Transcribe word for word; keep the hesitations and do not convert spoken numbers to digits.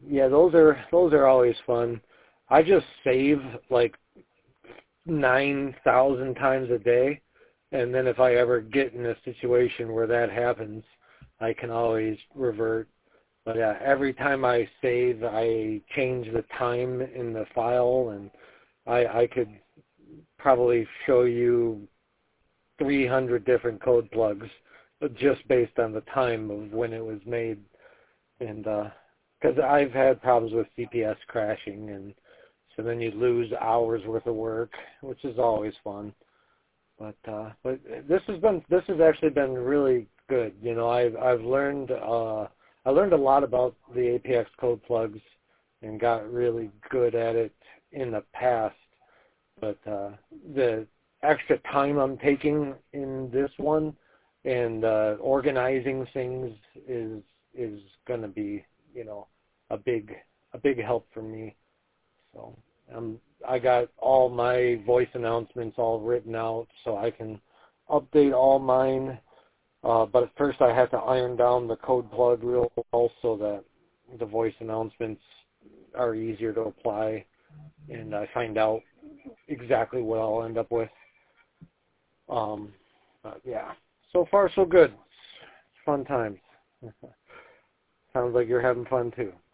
yeah, those are those are always fun. I just save like nine thousand times a day, and then if I ever get in a situation where that happens, I can always revert. But yeah, every time I save, I change the time in the file, and I, I could probably show you three hundred different code plugs just based on the time of when it was made. And because uh, I've had problems with C P S crashing, and so then you lose hours worth of work, which is always fun. But uh, but this has been this has actually been really good. You know, I've I've learned uh, I learned a lot about the A P X code plugs and got really good at it in the past. But uh, the extra time I'm taking in this one and uh, organizing things is is going to be, you know, a big a big help for me. So um, I got all my voice announcements all written out so I can update all mine. Uh, but at first I have to iron down the code plug real well so that the voice announcements are easier to apply, and I find out exactly what I'll end up with. Um, but yeah, so far so good. It's fun times. Sounds like you're having fun too.